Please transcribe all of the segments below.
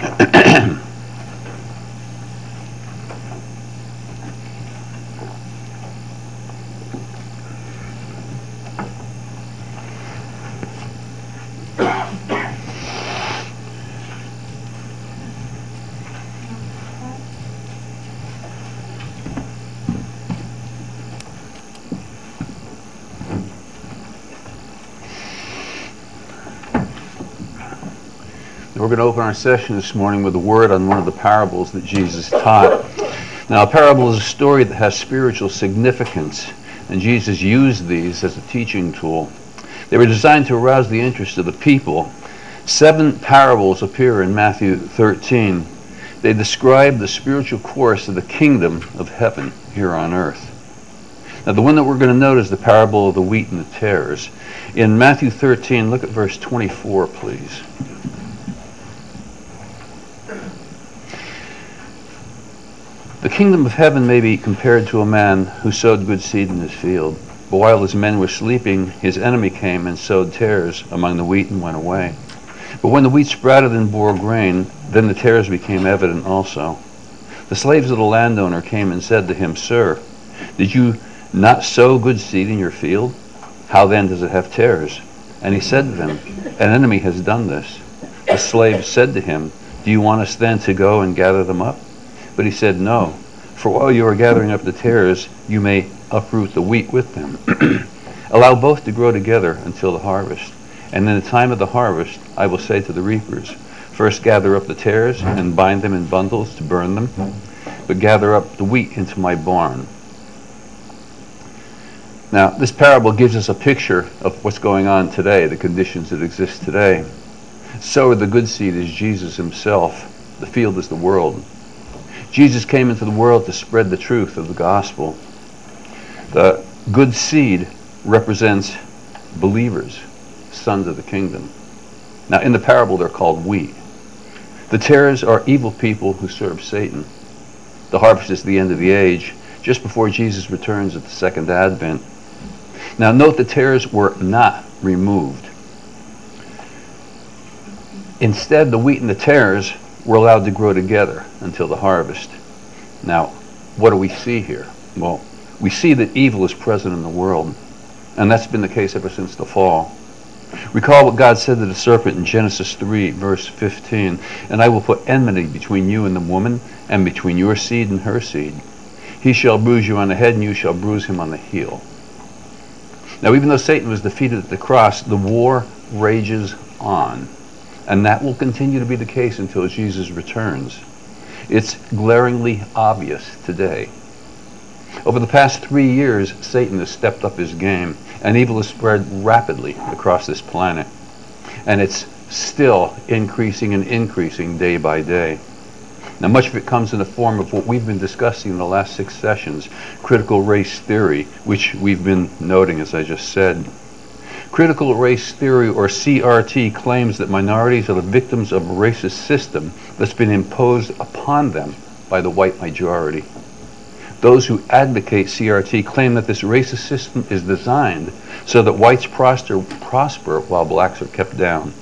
We're going to open our session this morning with a word on one of the parables that Jesus taught. Now, a parable is a story that has spiritual significance, and Jesus used these as a teaching tool. They were designed to arouse the interest of the people. 7 parables appear in Matthew 13. They describe the spiritual course of the kingdom of heaven here on earth. Now, the one that we're going to note is the parable of the wheat and the tares. In Matthew 13, look at verse 24, please. The kingdom of heaven may be compared to a man who sowed good seed in his field. But while his men were sleeping, his enemy came and sowed tares among the wheat and went away. But when the wheat sprouted and bore grain, then the tares became evident also. The slaves of the landowner came and said to him, "Sir, did you not sow good seed in your field? How then does it have tares?" And he said to them, "An enemy has done this." The slaves said to him, "Do you want us then to go and gather them up?" But he said, "No, for while you are gathering up the tares, you may uproot the wheat with them. Allow both to grow together until the harvest. And in the time of the harvest, I will say to the reapers, first gather up the tares and bind them in bundles to burn them, but gather up the wheat into my barn." Now, this parable gives us a picture of what's going on today, the conditions that exist today. Sower of the good seed is Jesus himself. The field is the world. Jesus came into the world to spread the truth of the gospel. The good seed represents believers, sons of the kingdom. Now, in the parable, they're called wheat. The tares are evil people who serve Satan. The harvest is the end of the age, just before Jesus returns at the second advent. Now, note the tares were not removed. Instead, the wheat and the tares were allowed to grow together until the harvest. Now, what do we see here? Well, we see that evil is present in the world, and that's been the case ever since the fall. Recall what God said to the serpent in Genesis 3, verse 15, "And I will put enmity between you and the woman, and between your seed and her seed. He shall bruise you on the head, and you shall bruise him on the heel." Now, even though Satan was defeated at the cross, the war rages on. And that will continue to be the case until Jesus returns. It's glaringly obvious today. Over the past 3 years, Satan has stepped up his game, and evil has spread rapidly across this planet. And it's still increasing and increasing day by day. Now, much of it comes in the form of what we've been discussing in the last 6 sessions, critical race theory, which we've been noting, as I just said. Critical race theory, or CRT, claims that minorities are the victims of a racist system that's been imposed upon them by the white majority. Those who advocate CRT claim that this racist system is designed so that whites prosper while blacks are kept down.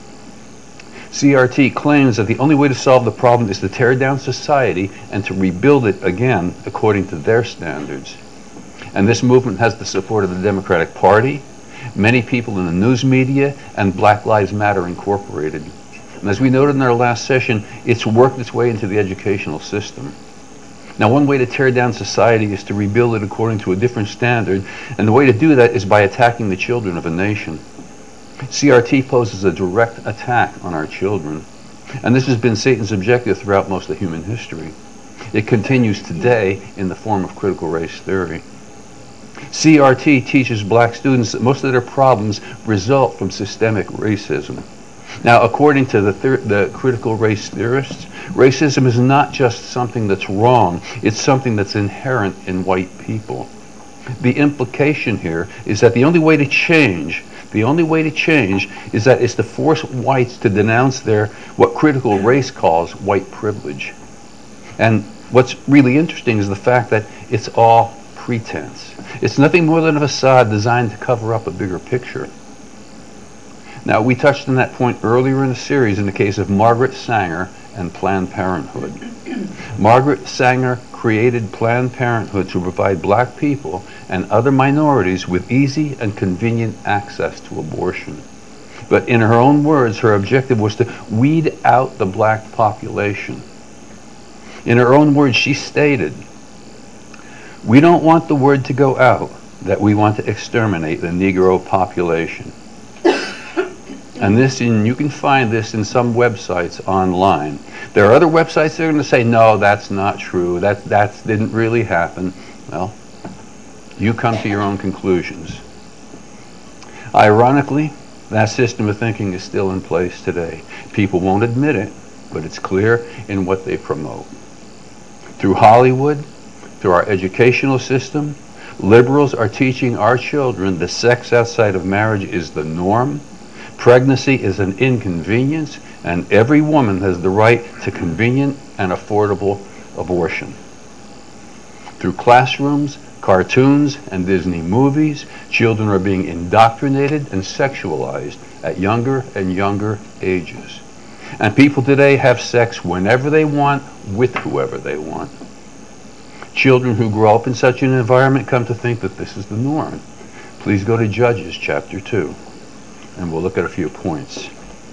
CRT claims that the only way to solve the problem is to tear down society and to rebuild it again according to their standards. And this movement has the support of the Democratic Party, many people in the news media, and Black Lives Matter Incorporated. And as we noted in our last session, it's worked its way into the educational system. Now, one way to tear down society is to rebuild it according to a different standard, and the way to do that is by attacking the children of a nation. CRT poses a direct attack on our children, and this has been Satan's objective throughout most of human history. It continues today in the form of critical race theory. CRT teaches black students that most of their problems result from systemic racism. Now, according to the critical race theorists, racism is not just something that's wrong, it's something that's inherent in white people. The implication here is that the only way to change is that it's to force whites to denounce what critical race calls white privilege. And what's really interesting is the fact that it's all pretense. It's nothing more than a facade designed to cover up a bigger picture. Now, we touched on that point earlier in the series in the case of Margaret Sanger and Planned Parenthood. Margaret Sanger created Planned Parenthood to provide black people and other minorities with easy and convenient access to abortion. But in her own words, her objective was to weed out the black population. In her own words, she stated, "We don't want the word to go out that we want to exterminate the Negro population." And you can find this in some websites online. There are other websites that are going to say, no, that's not true. That didn't really happen. Well, you come to your own conclusions. Ironically, that system of thinking is still in place today. People won't admit it, but it's clear in what they promote. Through Hollywood, through our educational system, liberals are teaching our children that sex outside of marriage is the norm. Pregnancy is an inconvenience, and every woman has the right to convenient and affordable abortion. Through classrooms, cartoons, and Disney movies, children are being indoctrinated and sexualized at younger and younger ages. And people today have sex whenever they want, with whoever they want. Children who grow up in such an environment come to think that this is the norm. Please go to Judges chapter 2. And we'll look at a few points.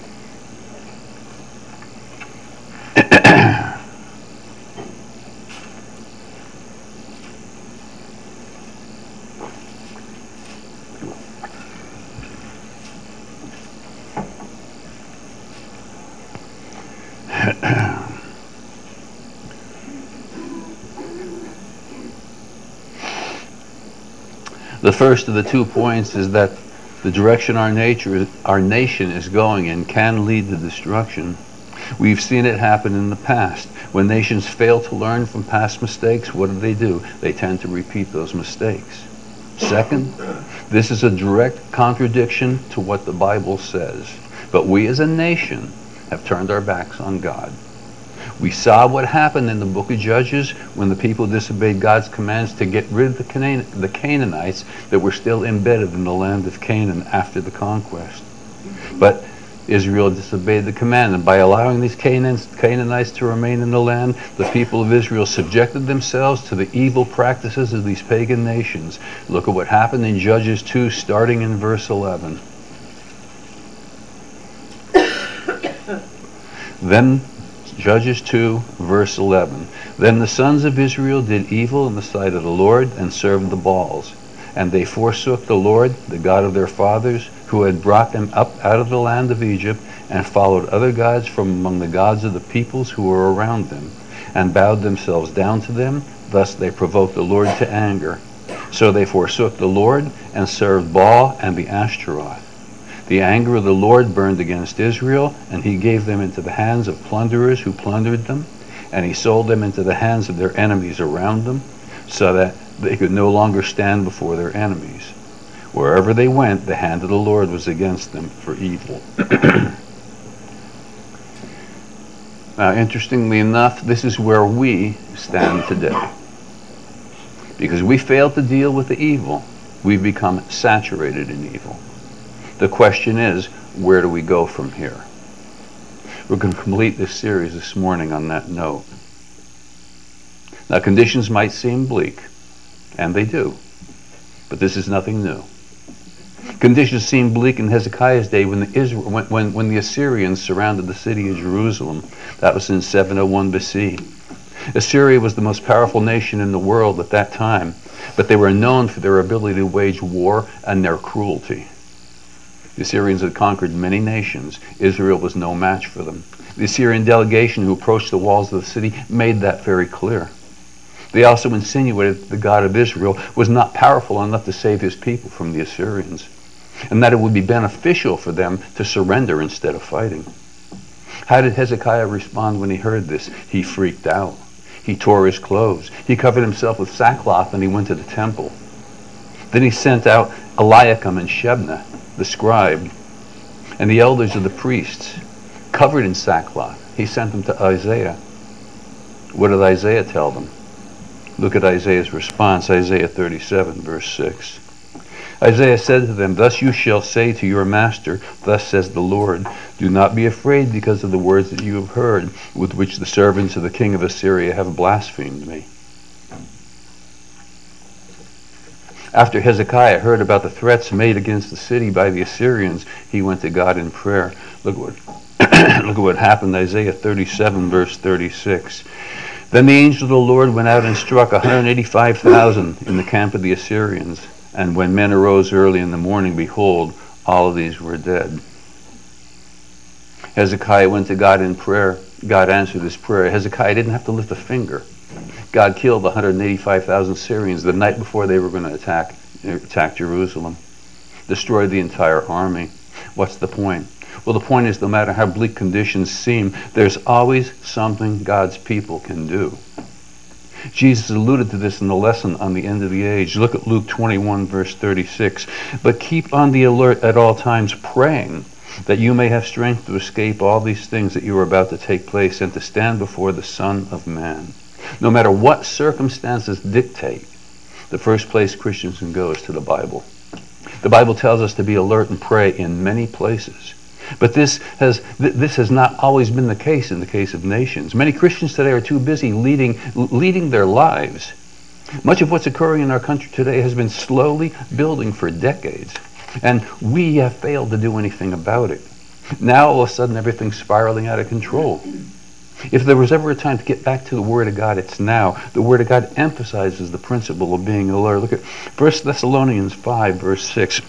The first of the 2 points is that the direction our nation is going in can lead to destruction. We've seen it happen in the past. When nations fail to learn from past mistakes, what do? They tend to repeat those mistakes. Second, this is a direct contradiction to what the Bible says. But we as a nation have turned our backs on God. We saw what happened in the book of Judges when the people disobeyed God's commands to get rid of the Canaanites that were still embedded in the land of Canaan after the conquest. But Israel disobeyed the command, and by allowing these Canaanites to remain in the land, the people of Israel subjected themselves to the evil practices of these pagan nations. Look at what happened in Judges 2, starting in verse 11. Then Judges 2, verse 11. Then the sons of Israel did evil in the sight of the Lord and served the Baals. And they forsook the Lord, the God of their fathers, who had brought them up out of the land of Egypt, and followed other gods from among the gods of the peoples who were around them, and bowed themselves down to them. Thus they provoked the Lord to anger. So they forsook the Lord and served Baal and the Ashtaroth. The anger of the Lord burned against Israel, and he gave them into the hands of plunderers who plundered them, and he sold them into the hands of their enemies around them, so that they could no longer stand before their enemies. Wherever they went, the hand of the Lord was against them for evil. Now, interestingly enough, this is where we stand today. Because we failed to deal with the evil, we've become saturated in evil. The question is, where do we go from here? We're going to complete this series this morning on that note. Now, conditions might seem bleak, and they do, but this is nothing new. Conditions seemed bleak in Hezekiah's day when the Assyrians surrounded the city of Jerusalem. That was in 701 BC. Assyria was the most powerful nation in the world at that time, but they were known for their ability to wage war and their cruelty. The Assyrians had conquered many nations. Israel was no match for them. The Assyrian delegation who approached the walls of the city made that very clear. They also insinuated that the God of Israel was not powerful enough to save his people from the Assyrians, and that it would be beneficial for them to surrender instead of fighting. How did Hezekiah respond when he heard this? He freaked out. He tore his clothes. He covered himself with sackcloth and he went to the temple. Then he sent out Eliakim and Shebna, the scribe, and the elders of the priests, covered in sackcloth. He sent them to Isaiah. What did Isaiah tell them? Look at Isaiah's response, Isaiah 37, verse 6. Isaiah said to them, "Thus you shall say to your master, thus says the Lord, do not be afraid because of the words that you have heard, with which the servants of the king of Assyria have blasphemed me." After Hezekiah heard about the threats made against the city by the Assyrians, he went to God in prayer. Look what look at what happened. Isaiah 37, verse 36. Then the angel of the Lord went out and struck 185,000 in the camp of the Assyrians. And when men arose early in the morning, behold, all of these were dead. Hezekiah went to God in prayer. God answered his prayer. Hezekiah didn't have to lift a finger. God killed 185,000 Syrians the night before they were going to attack Jerusalem. Destroyed the entire army. What's the point? Well, the point is, no matter how bleak conditions seem, there's always something God's people can do. Jesus alluded to this in the lesson on the end of the age. Look at Luke 21, verse 36. But keep on the alert at all times, praying that you may have strength to escape all these things that you are about to take place and to stand before the Son of Man. No matter what circumstances dictate, the first place Christians can go is to the Bible. The Bible tells us to be alert and pray in many places. But this has not always been the case in the case of nations. Many Christians today are too busy leading their lives. Much of what's occurring in our country today has been slowly building for decades, and we have failed to do anything about it. Now all of a sudden everything's spiraling out of control. If there was ever a time to get back to the Word of God, it's now. The Word of God emphasizes the principle of being alert. Look at 1 Thessalonians 5, verse 6.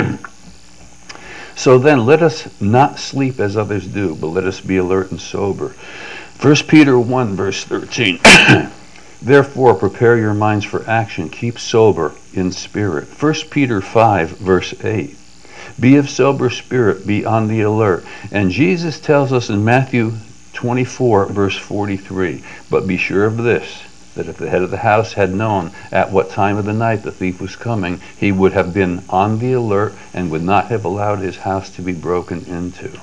So then, let us not sleep as others do, but let us be alert and sober. 1 Peter 1, verse 13. Therefore, prepare your minds for action. Keep sober in spirit. 1 Peter 5, verse 8. Be of sober spirit. Be on the alert. And Jesus tells us in Matthew 24, verse 43, but be sure of this, that if the head of the house had known at what time of the night the thief was coming, he would have been on the alert and would not have allowed his house to be broken into.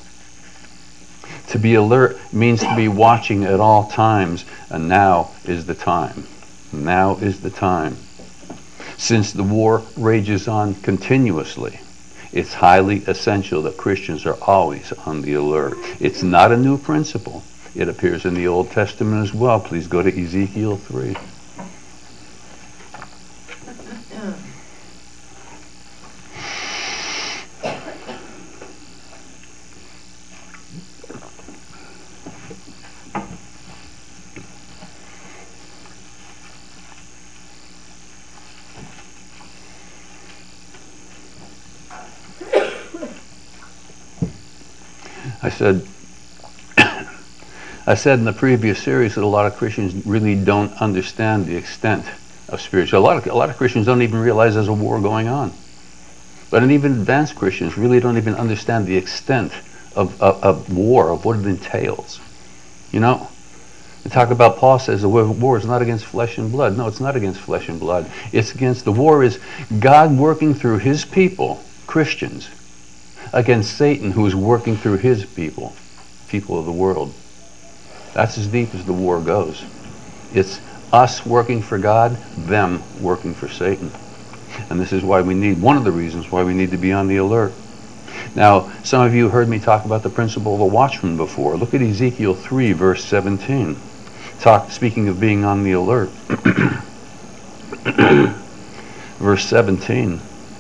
To be alert means to be watching at all times, and now is the time. Now is the time. Since the war rages on continuously, it's highly essential that Christians are always on the alert. It's not a new principle. It appears in the Old Testament as well. Please go to Ezekiel 3. I said in the previous series that a lot of Christians really don't understand the extent of spiritual. A lot of Christians don't even realize there's a war going on. But even advanced Christians really don't even understand the extent of war, of what it entails. You know, they talk about, Paul says the war is not against flesh and blood. No, it's not against flesh and blood. It's against, the war is God working through his people, Christians, against Satan, who is working through his people of the world. That's as deep as the war goes. It's us working for God, them working for Satan. And this is why one of the reasons why we need to be on the alert. Now, some of you heard me talk about the principle of a watchman before. Look at Ezekiel 3, verse 17. Speaking of being on the alert. Verse 17.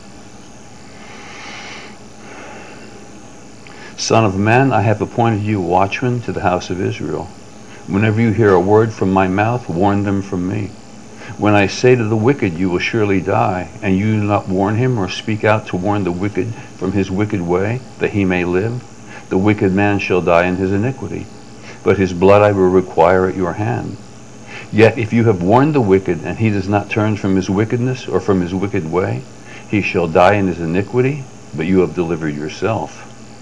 Son of man, I have appointed you watchman to the house of Israel. Whenever you hear a word from my mouth, warn them from me. When I say to the wicked, you will surely die, and you do not warn him or speak out to warn the wicked from his wicked way, that he may live, the wicked man shall die in his iniquity, but his blood I will require at your hand. Yet if you have warned the wicked, and he does not turn from his wickedness or from his wicked way, he shall die in his iniquity, but you have delivered yourself.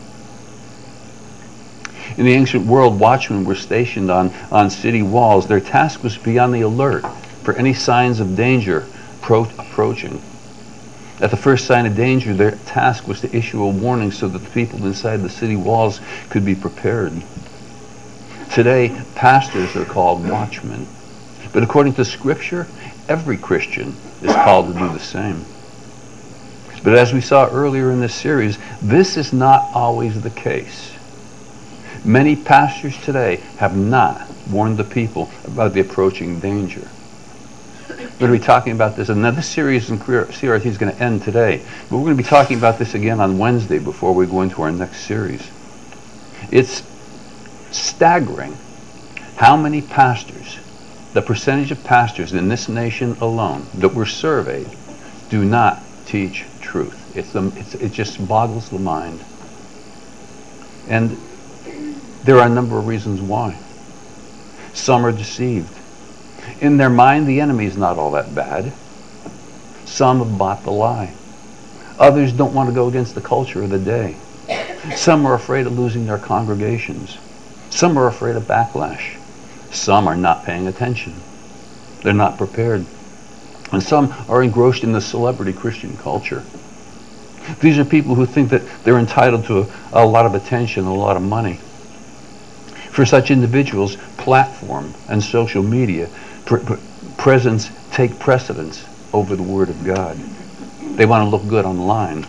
In the ancient world, watchmen were stationed on city walls. Their task was to be on the alert for any signs of danger approaching. At the first sign of danger, their task was to issue a warning so that the people inside the city walls could be prepared. Today, pastors are called watchmen. But according to Scripture, every Christian is called to do the same. But as we saw earlier in this series, this is not always the case. Many pastors today have not warned the people about the approaching danger. We're going to be talking about this, and now this series in CRT is going to end today, but we're going to be talking about this again on Wednesday before we go into our next series. It's staggering how many pastors, the percentage of pastors in this nation alone that were surveyed, do not teach truth. It just boggles the mind. And there are a number of reasons why. Some are deceived. In their mind, the enemy is not all that bad. Some have bought the lie. Others don't want to go against the culture of the day. Some are afraid of losing their congregations. Some are afraid of backlash. Some are not paying attention. They're not prepared. And some are engrossed in the celebrity Christian culture. These are people who think that they're entitled to a lot of attention, a lot of money. For such individuals, platform and social media presence take precedence over the Word of God. They want to look good online.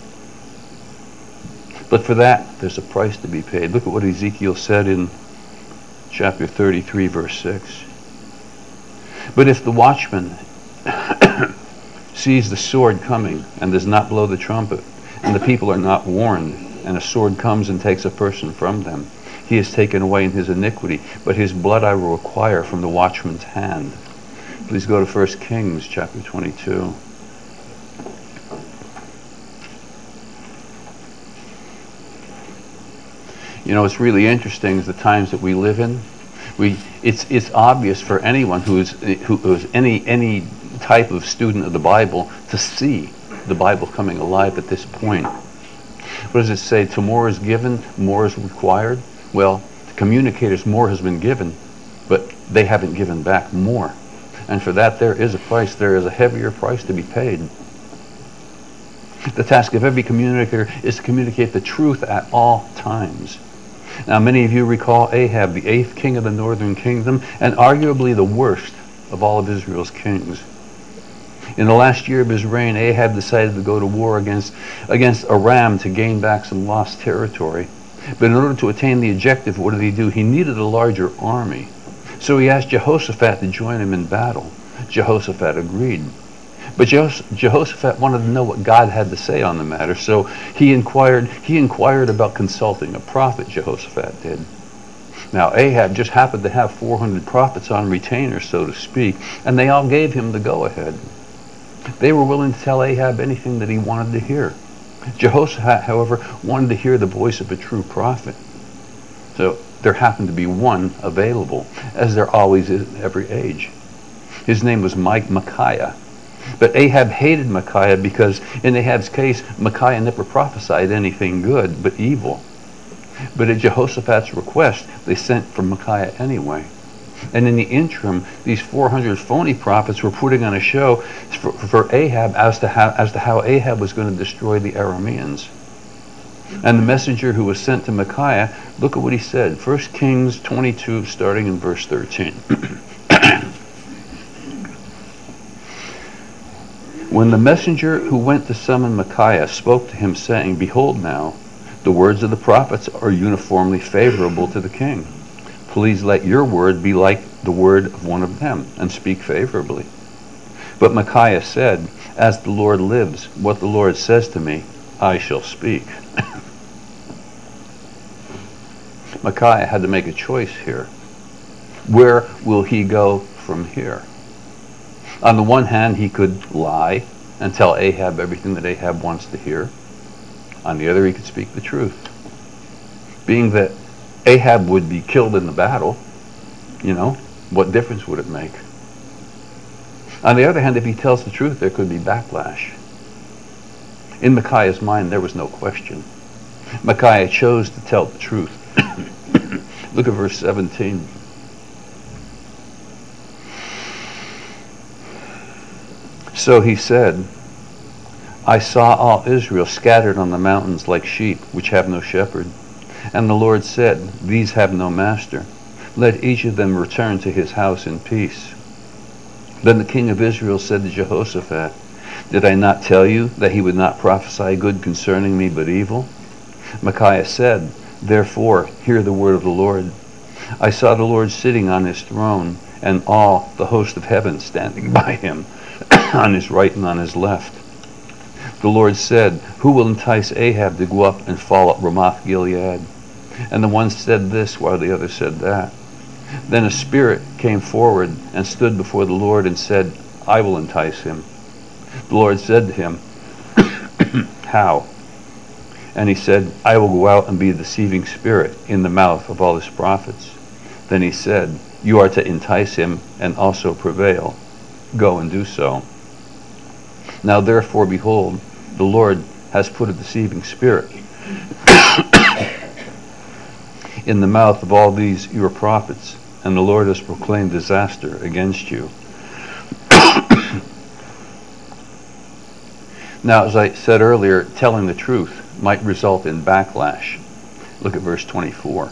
But for that, there's a price to be paid. Look at what Ezekiel said in chapter 33, verse 6. But if the watchman sees the sword coming and does not blow the trumpet, and the people are not warned, and a sword comes and takes a person from them, he is taken away in his iniquity, but his blood I will require from the watchman's hand. Please go to 1 Kings chapter 22. You know, it's really interesting is the times that we live in. It's obvious for anyone who is any type of student of the Bible to see the Bible coming alive at this point. What does it say? To more is given, more is required. Well, the communicators, more has been given, but they haven't given back more. And for that, there is a price. There is a heavier price to be paid. The task of every communicator is to communicate the truth at all times. Now, many of you recall Ahab, the 8th king of the northern kingdom, and arguably the worst of all of Israel's kings. In the last year of his reign, Ahab decided to go to war against Aram to gain back some lost territory. But in order to attain the objective, what did he do? He needed a larger army. So he asked Jehoshaphat to join him in battle. Jehoshaphat agreed. But Jehoshaphat wanted to know what God had to say on the matter, so he inquired about consulting a prophet, Jehoshaphat did. Now, Ahab just happened to have 400 prophets on retainer, so to speak, and they all gave him the go-ahead. They were willing to tell Ahab anything that he wanted to hear. Jehoshaphat, however, wanted to hear the voice of a true prophet. So there happened to be one available, as there always is in every age. His name was Micaiah. But Ahab hated Micaiah because, in Ahab's case, Micaiah never prophesied anything good, but evil. But at Jehoshaphat's request, they sent for Micaiah anyway. And in the interim, these 400 phony prophets were putting on a show for Ahab as to how Ahab was going to destroy the Arameans. And the messenger who was sent to Micaiah, look at what he said. 1 Kings 22, starting in verse 13. When the messenger who went to summon Micaiah spoke to him, saying, Behold now, the words of the prophets are uniformly favorable to the king. Please let your word be like the word of one of them, and speak favorably. But Micaiah said, As the Lord lives, what the Lord says to me, I shall speak. Micaiah had to make a choice here. Where will he go from here? On the one hand, he could lie and tell Ahab everything that Ahab wants to hear. On the other, he could speak the truth. Being that Ahab would be killed in the battle, what difference would it make? On the other hand, if he tells the truth, there could be backlash. In Micaiah's mind, there was no question. Micaiah chose to tell the truth. Look at verse 17. So he said, I saw all Israel scattered on the mountains like sheep, which have no shepherd. And the Lord said, These have no master. Let each of them return to his house in peace. Then the king of Israel said to Jehoshaphat, Did I not tell you that he would not prophesy good concerning me, but evil? Micaiah said, Therefore, hear the word of the Lord. I saw the Lord sitting on his throne, and all the host of heaven standing by him, on his right and on his left. The Lord said, Who will entice Ahab to go up and fall at Ramoth Gilead? And the one said this, while the other said that. Then a spirit came forward and stood before the Lord and said, I will entice him. The Lord said to him, How? And he said, I will go out and be a deceiving spirit in the mouth of all his prophets. Then he said, You are to entice him and also prevail. Go and do so. Now therefore, behold, the Lord has put a deceiving spirit in the mouth of all these your prophets, and the Lord has proclaimed disaster against you. Now, as I said earlier, telling the truth might result in backlash. Look at verse 24.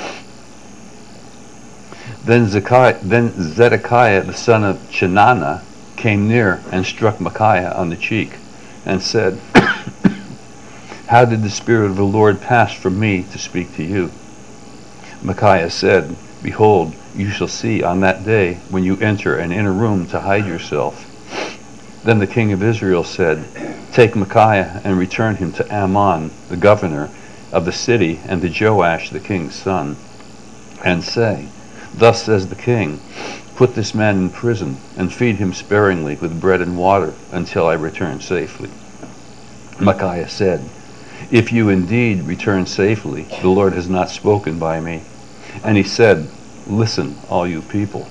Then Zedekiah the son of Chenaanah came near and struck Micaiah on the cheek and said, How did the Spirit of the Lord pass from me to speak to you? Micaiah said, Behold, you shall see on that day when you enter an inner room to hide yourself. Then the king of Israel said, Take Micaiah and return him to Ammon, the governor of the city, and to Joash the king's son, and say, Thus says the king, Put this man in prison, and feed him sparingly with bread and water until I return safely. Micaiah said, If you indeed return safely, the Lord has not spoken by me. And he said, Listen, all you people.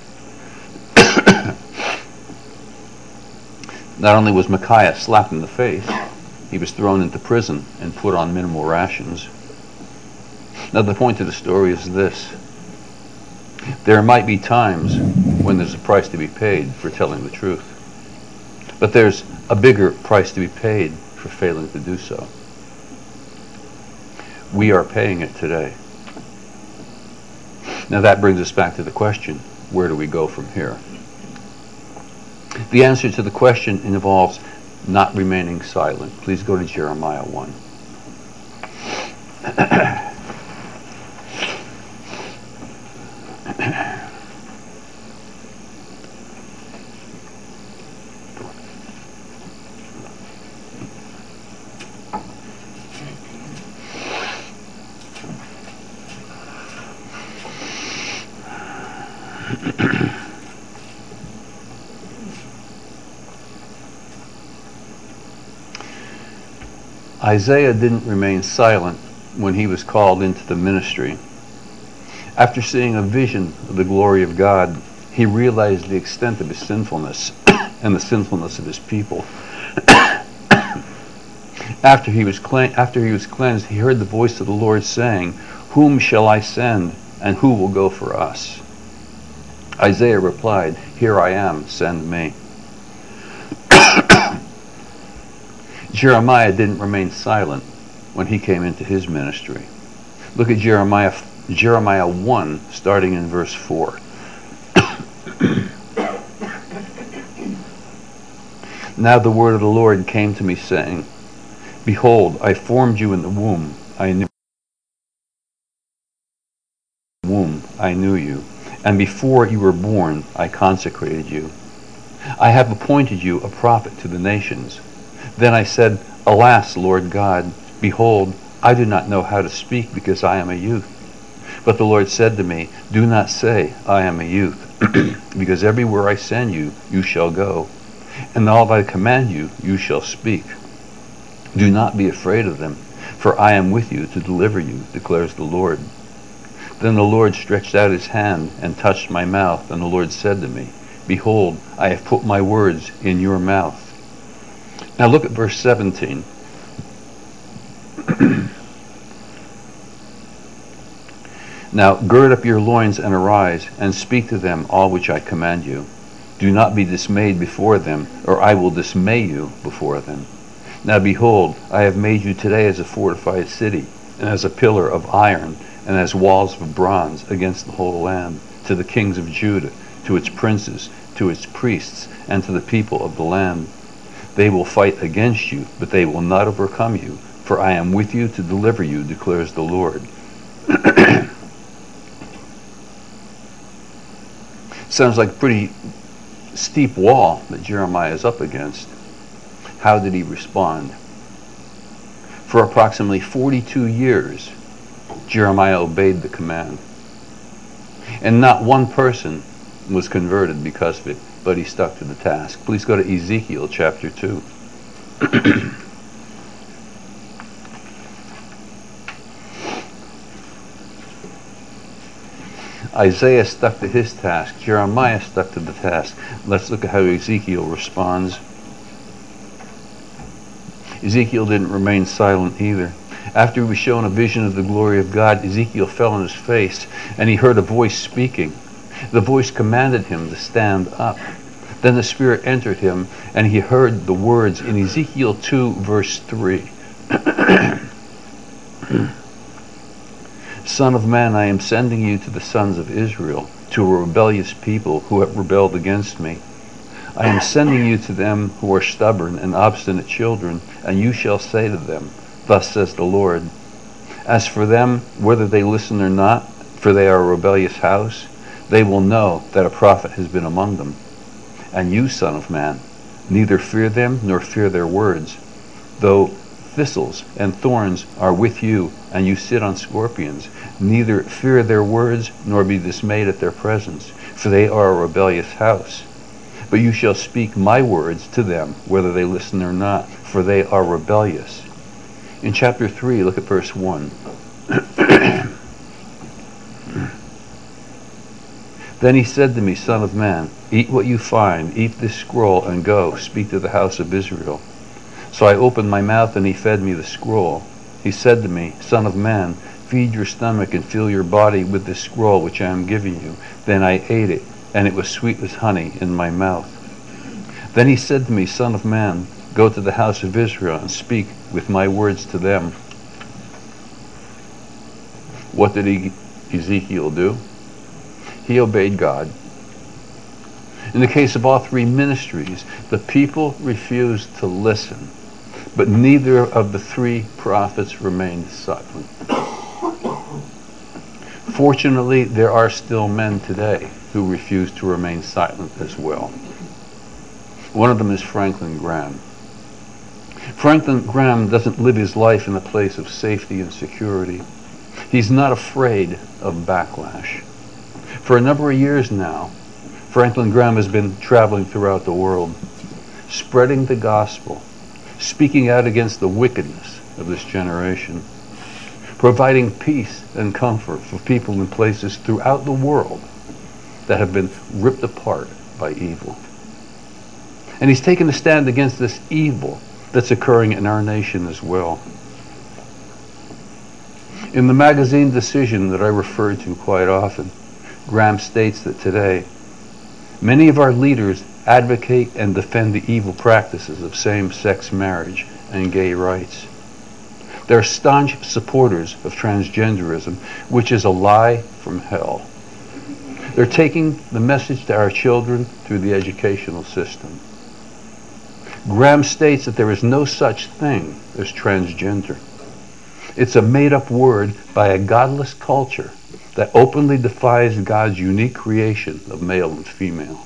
Not only was Micaiah slapped in the face, he was thrown into prison and put on minimal rations. Now the point of the story is this. There might be times when there's a price to be paid for telling the truth. But there's a bigger price to be paid for failing to do so. We are paying it today. Now that brings us back to the question, where do we go from here? The answer to the question involves not remaining silent. Please go to Jeremiah 1. Isaiah didn't remain silent when he was called into the ministry. After seeing a vision of the glory of God, he realized the extent of his sinfulness and the sinfulness of his people. After he was cleansed, he heard the voice of the Lord saying, Whom shall I send, and who will go for us? Isaiah replied, Here I am, send me. Jeremiah didn't remain silent when he came into his ministry. Look at Jeremiah 1, starting in verse 4. Now the word of the Lord came to me, saying, Behold, I formed you in the womb. I knew you. And before you were born, I consecrated you. I have appointed you a prophet to the nations. Then I said, Alas, Lord God, behold, I do not know how to speak because I am a youth. But the Lord said to me, Do not say, I am a youth, because everywhere I send you, you shall go. And all that I command you, you shall speak. Do not be afraid of them, for I am with you to deliver you, declares the Lord. Then the Lord stretched out his hand and touched my mouth, and the Lord said to me, Behold, I have put my words in your mouth. Now look at verse 17. Now gird up your loins and arise, and speak to them all which I command you. Do not be dismayed before them, or I will dismay you before them. Now behold, I have made you today as a fortified city, and as a pillar of iron, and as walls of bronze against the whole land, to the kings of Judah, to its princes, to its priests, and to the people of the land. They will fight against you, but they will not overcome you, for I am with you to deliver you, declares the Lord. Sounds like a pretty steep wall that Jeremiah is up against. How did he respond? For approximately 42 years, Jeremiah obeyed the command. And not one person was converted because of it, but he stuck to the task. Please go to Ezekiel chapter 2. Isaiah stuck to his task. Jeremiah stuck to the task. Let's look at how Ezekiel responds. Ezekiel didn't remain silent either. After he was shown a vision of the glory of God, Ezekiel fell on his face, and he heard a voice speaking. The voice commanded him to stand up. Then the Spirit entered him, and he heard the words in Ezekiel 2, verse 3. Son of man, I am sending you to the sons of Israel, to a rebellious people who have rebelled against me. I am sending you to them who are stubborn and obstinate children, and you shall say to them, Thus says the Lord, As for them, whether they listen or not, for they are a rebellious house, they will know that a prophet has been among them. And you, son of man, neither fear them nor fear their words, though thistles and thorns are with you, and you sit on scorpions. Neither fear their words, nor be dismayed at their presence, for they are a rebellious house. But you shall speak my words to them, whether they listen or not, for they are rebellious. In chapter 3, look at verse 1. Then he said to me, Son of man, eat what you find, eat this scroll, and go, speak to the house of Israel. So I opened my mouth, and he fed me the scroll. He said to me, Son of man, feed your stomach and fill your body with this scroll which I am giving you. Then I ate it, and it was sweet as honey in my mouth. Then he said to me, Son of man, go to the house of Israel and speak with my words to them. What did Ezekiel do? He obeyed God. In the case of all three ministries, the people refused to listen, but neither of the three prophets remained silent. Fortunately, there are still men today who refuse to remain silent as well. One of them is Franklin Graham. Franklin Graham doesn't live his life in a place of safety and security. He's not afraid of backlash. For a number of years now, Franklin Graham has been traveling throughout the world, spreading the gospel, speaking out against the wickedness of this generation, providing peace and comfort for people in places throughout the world that have been ripped apart by evil. And he's taken a stand against this evil that's occurring in our nation as well. In the magazine Decision that I refer to quite often, Graham states that today, many of our leaders advocate and defend the evil practices of same-sex marriage and gay rights. They're staunch supporters of transgenderism, which is a lie from hell. They're taking the message to our children through the educational system. Graham states that there is no such thing as transgender. It's a made-up word by a godless culture that openly defies God's unique creation of male and female.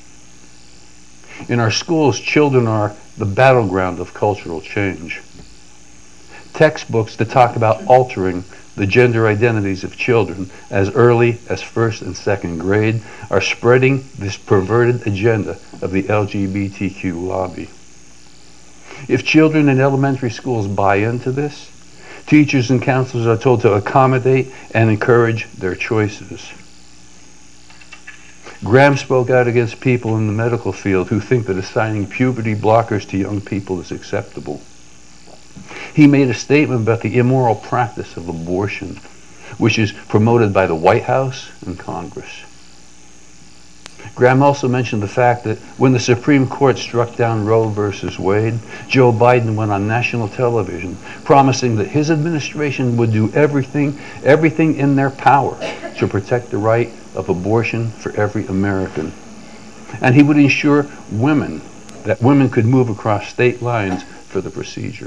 In our schools, children are the battleground of cultural change. Textbooks that talk about altering the gender identities of children as early as first and second grade are spreading this perverted agenda of the LGBTQ lobby. If children in elementary schools buy into this, teachers and counselors are told to accommodate and encourage their choices. Graham spoke out against people in the medical field who think that assigning puberty blockers to young people is acceptable. He made a statement about the immoral practice of abortion, which is promoted by the White House and Congress. Graham also mentioned the fact that when the Supreme Court struck down Roe versus Wade, Joe Biden went on national television promising that his administration would do everything in their power to protect the right of abortion for every American. And he would ensure women that women could move across state lines for the procedure.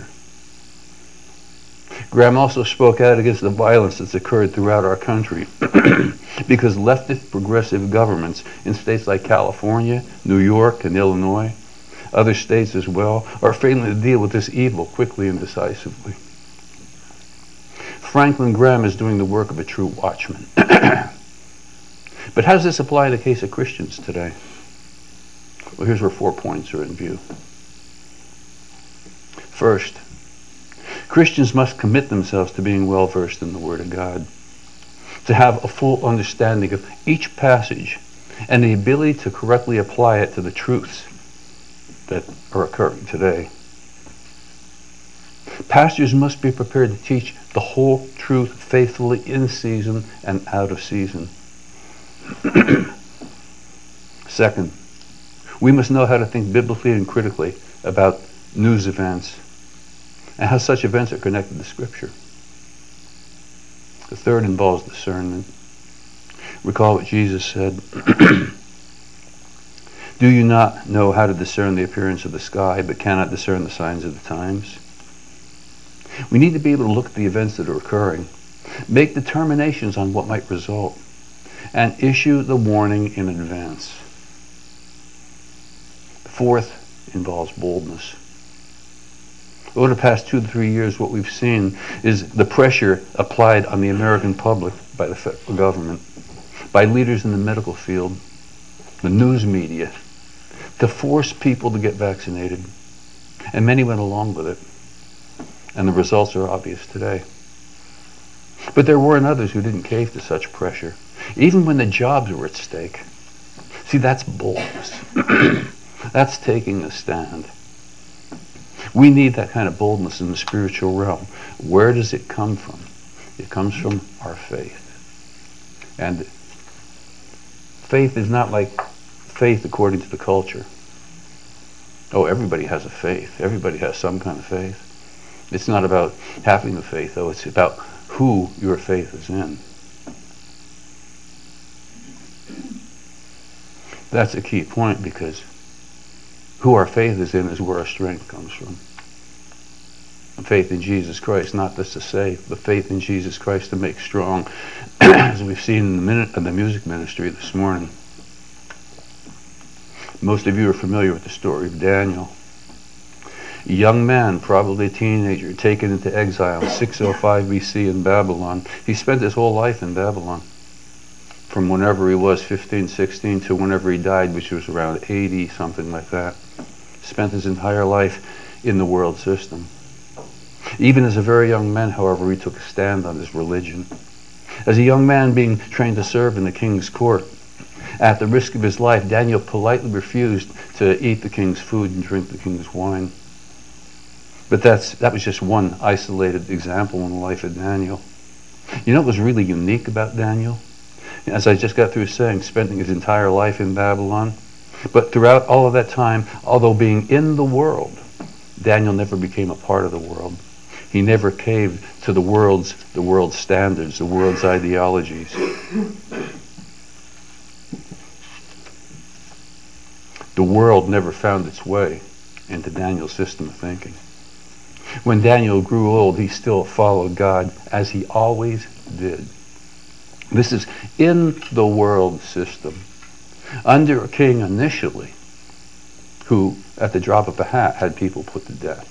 Graham also spoke out against the violence that's occurred throughout our country because leftist progressive governments in states like California, New York, and Illinois, other states as well, are failing to deal with this evil quickly and decisively. Franklin Graham is doing the work of a true watchman. But how does this apply in the case of Christians today? Well, here's where 4 points are in view. First, Christians must commit themselves to being well versed in the Word of God, to have a full understanding of each passage and the ability to correctly apply it to the truths that are occurring today. Pastors must be prepared to teach the whole truth faithfully in season and out of season. Second, we must know how to think biblically and critically about news events and how such events are connected to Scripture. The third involves discernment. Recall what Jesus said. Do you not know how to discern the appearance of the sky, but cannot discern the signs of the times? We need to be able to look at the events that are occurring, make determinations on what might result, and issue the warning in advance. The fourth involves boldness. Over the past 2 to 3 years, what we've seen is the pressure applied on the American public by the federal government, by leaders in the medical field, the news media, to force people to get vaccinated. And many went along with it. And the results are obvious today. But there weren't others who didn't cave to such pressure, even when the jobs were at stake. See, that's boldness. That's taking a stand. We need that kind of boldness in the spiritual realm. Where does it come from? It comes from our faith. And faith is not like faith according to the culture. Oh, everybody has a faith. Everybody has some kind of faith. It's not about having the faith, though. It's about who your faith is in. That's a key point, because who our faith is in is where our strength comes from. Faith in Jesus Christ, not just to save, but faith in Jesus Christ to make strong, as we've seen in the music ministry this morning. Most of you are familiar with the story of Daniel. A young man, probably a teenager, taken into exile in 605 BC in Babylon. He spent his whole life in Babylon, from whenever he was 15, 16 to whenever he died, which was around 80, something like that. Spent his entire life in the world system. Even as a very young man, however, he took a stand on his religion. As a young man being trained to serve in the king's court, at the risk of his life, Daniel politely refused to eat the king's food and drink the king's wine. But that was just one isolated example in the life of Daniel. You know what was really unique about Daniel? As I just got through saying, spending his entire life in Babylon. But throughout all of that time, although being in the world, Daniel never became a part of the world. He never caved to the world's standards, the world's ideologies. The world never found its way into Daniel's system of thinking. When Daniel grew old, he still followed God, as he always did. This is in the world system, under a king initially, who, at the drop of a hat, had people put to death.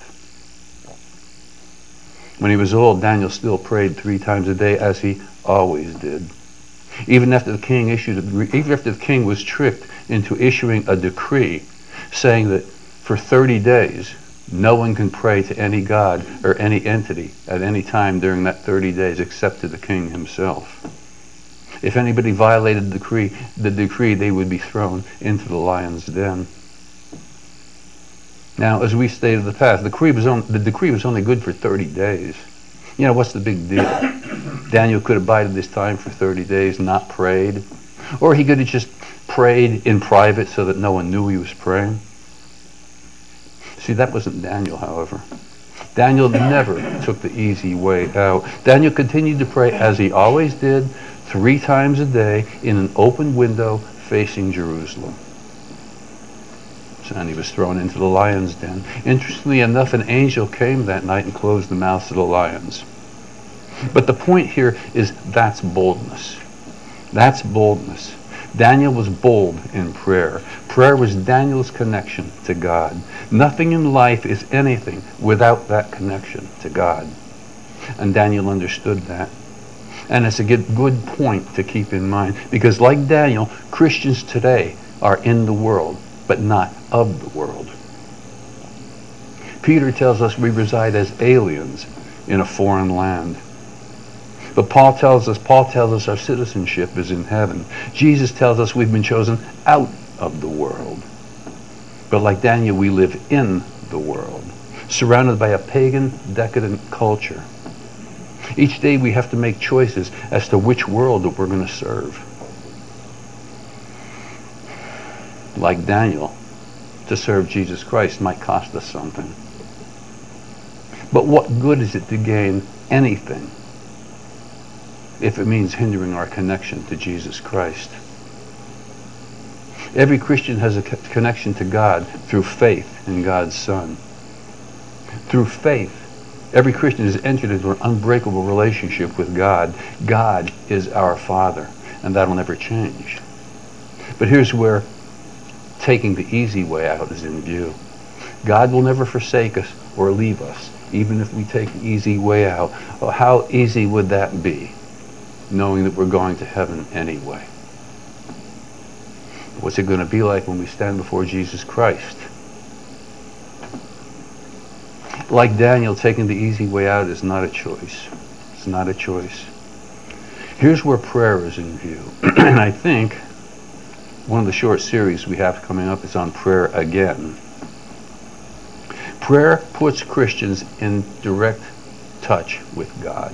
When he was old, Daniel still prayed 3 times a day, as he always did. Even after the king was tricked into issuing a decree saying that for 30 days, no one can pray to any god or any entity at any time during that 30 days except to the king himself. If anybody violated the decree, they would be thrown into the lion's den. Now, as we stated in the past, the decree was only good for 30 days. You know, what's the big deal? Daniel could have bided his time for 30 days, not prayed. Or he could have just prayed in private so that no one knew he was praying. See, that wasn't Daniel, however. Daniel never took the easy way out. Daniel continued to pray, as he always did, 3 times a day in an open window facing Jerusalem. and he was thrown into the lion's den. Interestingly enough, an angel came that night and closed the mouths of the lions. But the point here is that's boldness. That's boldness. Daniel was bold in prayer. Prayer was Daniel's connection to God. Nothing in life is anything without that connection to God. And Daniel understood that. And it's a good point to keep in mind, because like Daniel, Christians today are in the world, but not of the world. Peter tells us we reside as aliens in a foreign land. But Paul tells us our citizenship is in heaven. Jesus tells us we've been chosen out of the world. But like Daniel, we live in the world, surrounded by a pagan, decadent culture. Each day we have to make choices as to which world that we're going to serve. Like Daniel, to serve Jesus Christ might cost us something. But what good is it to gain anything if it means hindering our connection to Jesus Christ? Every Christian has a connection to God through faith in God's Son. Through faith, every Christian has entered into an unbreakable relationship with God. God is our Father, and that'll never change. But here's where taking the easy way out is in view. God will never forsake us or leave us, even if we take the easy way out. Well, how easy would that be, knowing that we're going to heaven anyway? What's it going to be like when we stand before Jesus Christ? Like Daniel, taking the easy way out is not a choice. It's not a choice. Here's where prayer is in view. And I think one of the short series we have coming up is on prayer again. Prayer puts Christians in direct touch with God.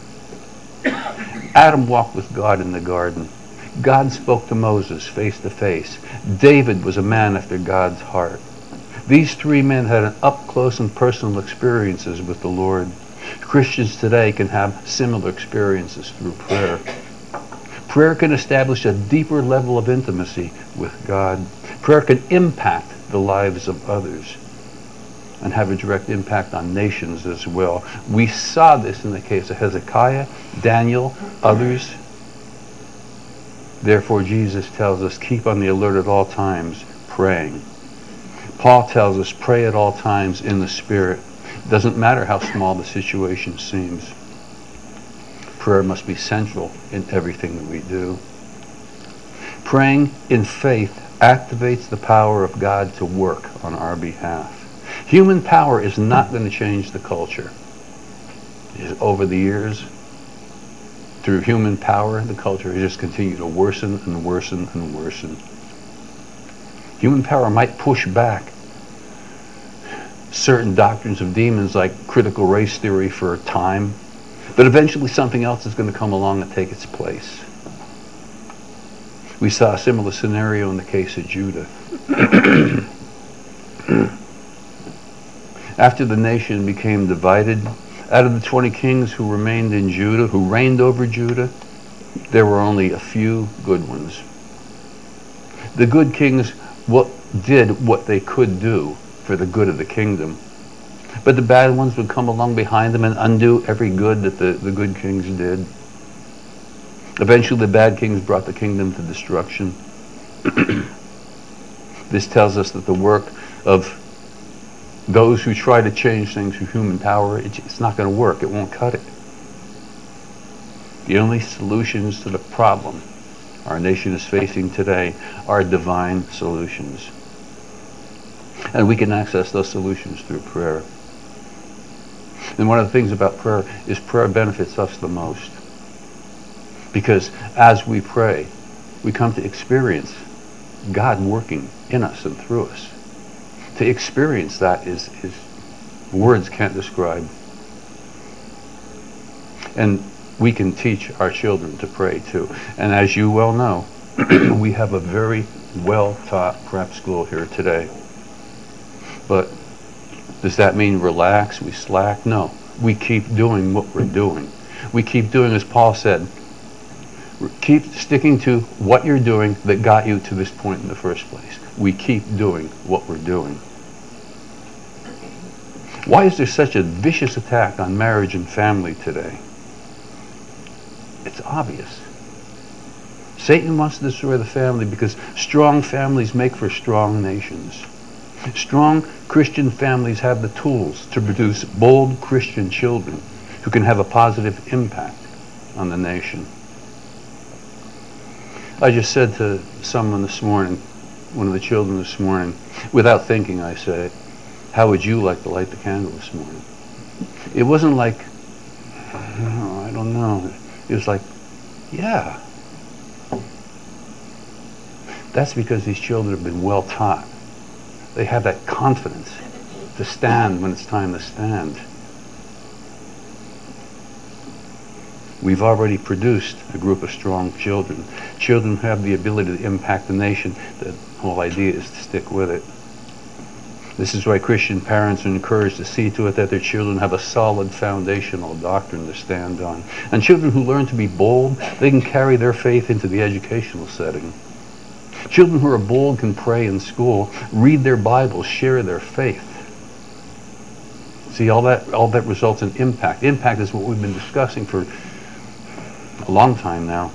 Adam walked with God in the garden. God spoke to Moses face to face. David was a man after God's heart. These three men had an up-close and personal experiences with the Lord. Christians today can have similar experiences through prayer. Prayer can establish a deeper level of intimacy with God. Prayer can impact the lives of others and have a direct impact on nations as well. We saw this in the case of Hezekiah, Daniel, others. Therefore, Jesus tells us, keep on the alert at all times, praying. Paul tells us, pray at all times in the Spirit. It doesn't matter how small the situation seems. Prayer must be central in everything that we do. Praying in faith activates the power of God to work on our behalf. Human power is not going to change the culture. Over the years, through human power, the culture has just continued to worsen and worsen and worsen. Human power might push back certain doctrines of demons like critical race theory for a time, but eventually something else is going to come along and take its place. We saw a similar scenario in the case of Judah. After the nation became divided, out of the 20 kings who remained in Judah, who reigned over Judah, there were only a few good ones. The good kings did what they could do for the good of the kingdom. But the bad ones would come along behind them and undo every good that the good kings did. Eventually the bad kings brought the kingdom to destruction. This tells us that the work of those who try to change things through human power, it's not going to work. It won't cut it. The only solutions to the problem our nation is facing today are divine solutions. And we can access those solutions through prayer. And one of the things about prayer is prayer benefits us the most. Because as we pray, we come to experience God working in us and through us. To experience that is words can't describe. And we can teach our children to pray too. And as you well know, we have a very well-taught prep school here today. But does that mean relax, we slack? No. We keep doing what we're doing. We keep doing, as Paul said, Keep sticking to what you're doing that got you to this point in the first place. We keep doing what we're doing. Why is there such a vicious attack on marriage and family today? It's obvious. Satan wants to destroy the family because strong families make for strong nations. Strong Christian families have the tools to produce bold Christian children who can have a positive impact on the nation. I just said to someone this morning, one of the children this morning, without thinking I said it, how would you like to light the candle this morning? It wasn't like, oh, I don't know. It was like, yeah. That's because these children have been well taught. They have that confidence to stand when it's time to stand. We've already produced a group of strong children. Children who have the ability to impact the nation. The whole idea is to stick with it. This is why Christian parents are encouraged to see to it that their children have a solid foundational doctrine to stand on. And children who learn to be bold, they can carry their faith into the educational setting. Children who are bold can pray in school, read their Bibles, share their faith. See, all that results in impact. Impact is what we've been discussing for a long time now.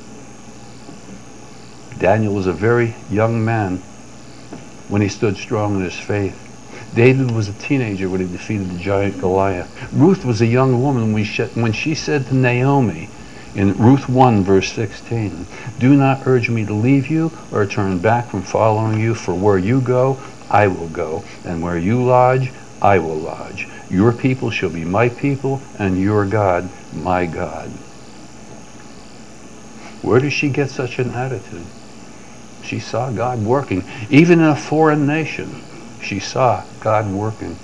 Daniel was a very young man when he stood strong in his faith. David was a teenager when he defeated the giant Goliath. Ruth was a young woman when she said to Naomi in Ruth 1 verse 16, "Do not urge me to leave you or turn back from following you, for where you go, I will go, and where you lodge, I will lodge. Your people shall be my people, and your God, my God." Where does she get such an attitude? She saw God working. Even in a foreign nation, she saw God working.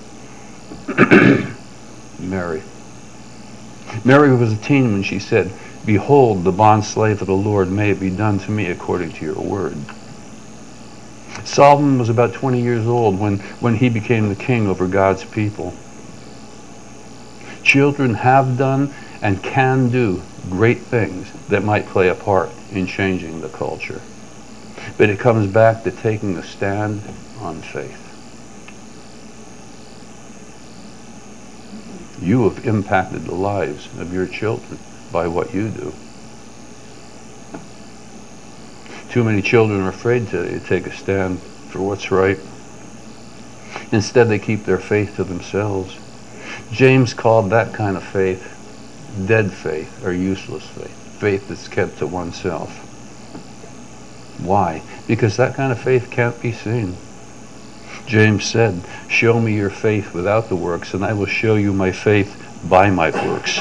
Mary. Mary was a teen when she said, "Behold, the bondslave of the Lord, may it be done to me according to your word." Solomon was about 20 years old when he became the king over God's people. Children have done and can do great things that might play a part in changing the culture. But it comes back to taking a stand on faith. You have impacted the lives of your children by what you do. Too many children are afraid to take a stand for what's right. Instead, they keep their faith to themselves. James called that kind of faith dead faith or useless faith, faith that's kept to oneself. Why? Because that kind of faith can't be seen. James said, "Show me your faith without the works, and I will show you my faith by my works."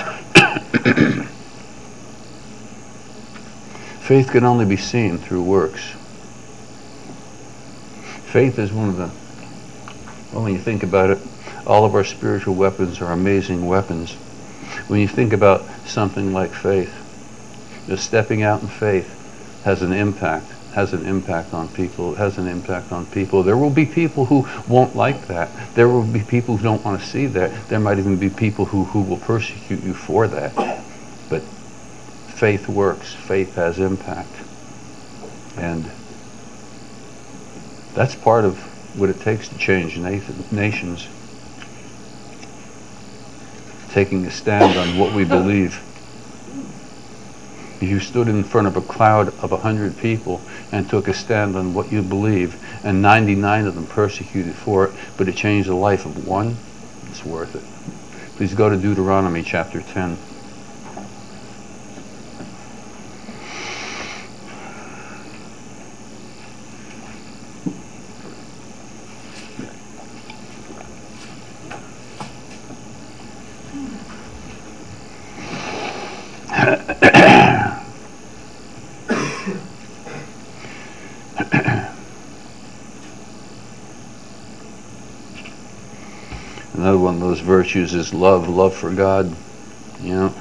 Faith can only be seen through works. Faith is one of the, well, when you think about it, all of our spiritual weapons are amazing weapons. When you think about something like faith, just stepping out in faith has an impact on people. It has an impact on people. There will be people who won't like that. There will be people who don't want to see that. There might even be people who will persecute you for that. But faith works. Faith has impact. And that's part of what it takes to change nations. Taking a stand on what we believe. If you stood in front of a crowd of 100 people and took a stand on what you believe, and 99 of them persecuted for it, but it changed the life of one, it's worth it. Please go to Deuteronomy chapter 10. Another one of those virtues is love for God. You know,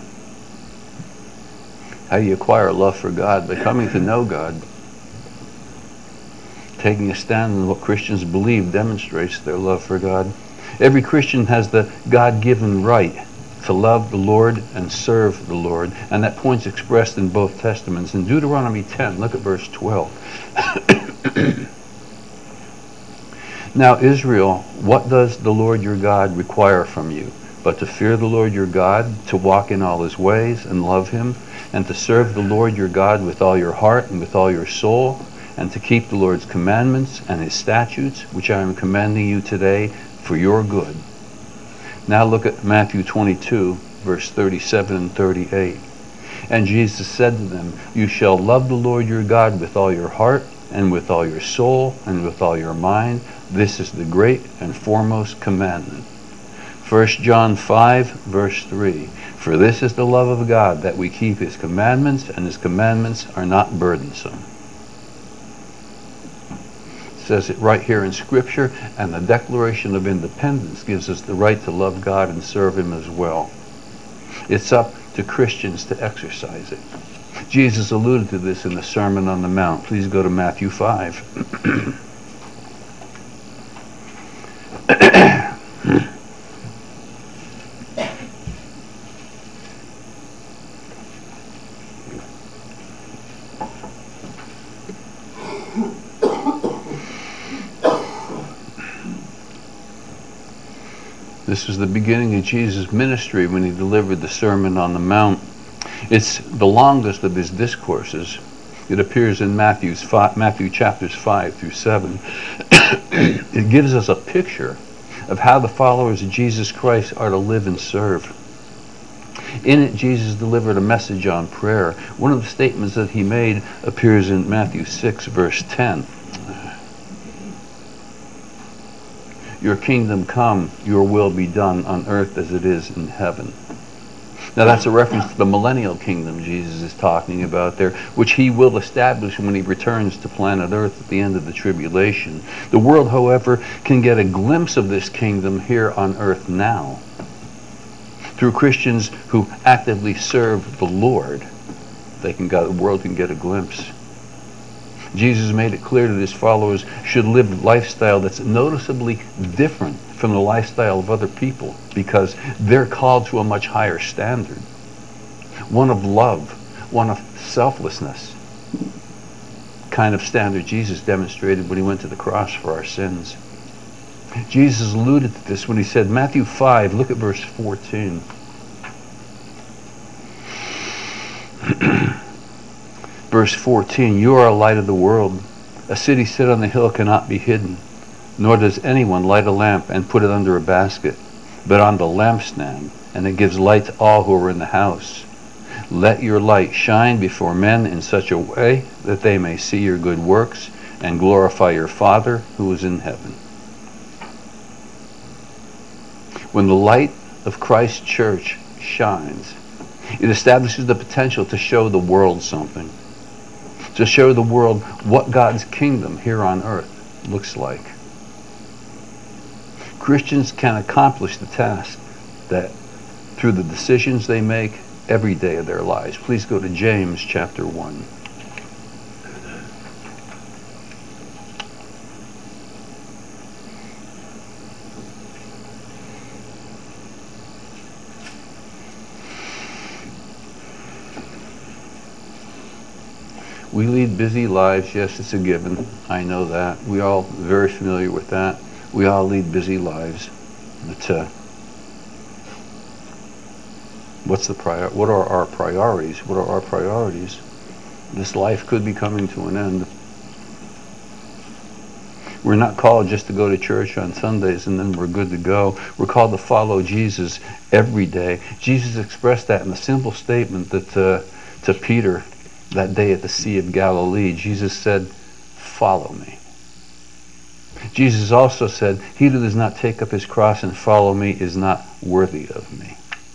how do you acquire love for God? By coming to know God. Taking a stand on what Christians believe demonstrates their love for God. Every Christian has the God-given right to love the Lord and serve the Lord. And that point's expressed in both testaments. In Deuteronomy 10, look at verse 12. Now, Israel, what does the Lord your God require from you? But to fear the Lord your God, to walk in all his ways and love him, and to serve the Lord your God with all your heart and with all your soul, and to keep the Lord's commandments and his statutes, which I am commanding you today for your good. Now look at Matthew 22, verse 37 and 38. And Jesus said to them, you shall love the Lord your God with all your heart, and with all your soul, and with all your mind. This is the great and foremost commandment. 1 John 5, verse 3. For this is the love of God, that we keep his commandments, and his commandments are not burdensome. It says it right here in Scripture, and the Declaration of Independence gives us the right to love God and serve him as well. It's up to Christians to exercise it. Jesus alluded to this in the Sermon on the Mount. Please go to Matthew 5. This was the beginning of Jesus' ministry when he delivered the Sermon on the Mount. It's the longest of his discourses. It appears in Matthew chapters 5 through 7. It gives us a picture of how the followers of Jesus Christ are to live and serve. In it, Jesus delivered a message on prayer. One of the statements that he made appears in Matthew 6, verse 10. Your kingdom come, your will be done on earth as it is in heaven. Now that's a reference to the millennial kingdom Jesus is talking about there, which he will establish when he returns to planet Earth at the end of the tribulation. The world, however, can get a glimpse of this kingdom here on earth now. Through Christians who actively serve the Lord, the world can get a glimpse. Jesus made it clear that his followers should live a lifestyle that's noticeably different from the lifestyle of other people, because they're called to a much higher standard. One of love, one of selflessness. Kind of standard Jesus demonstrated when he went to the cross for our sins. Jesus alluded to this when he said, Matthew 5, look at verse 14. Verse 14, you are a light of the world. A city set on the hill cannot be hidden, nor does anyone light a lamp and put it under a basket, but on the lampstand, and it gives light to all who are in the house. Let your light shine before men in such a way that they may see your good works and glorify your Father who is in heaven. When the light of Christ's church shines, it establishes the potential to show the world something. To show the world what God's kingdom here on earth looks like. Christians can accomplish the task that through the decisions they make every day of their lives. Please go to James chapter 1. We lead busy lives. Yes, it's a given. I know that. We all very familiar with that. We all lead busy lives. But what are our priorities? What are our priorities? This life could be coming to an end. We're not called just to go to church on Sundays and then we're good to go. We're called to follow Jesus every day. Jesus expressed that in a simple statement that to Peter that day at the Sea of Galilee. Jesus said, follow me. Jesus also said, he who does not take up his cross and follow me is not worthy of me.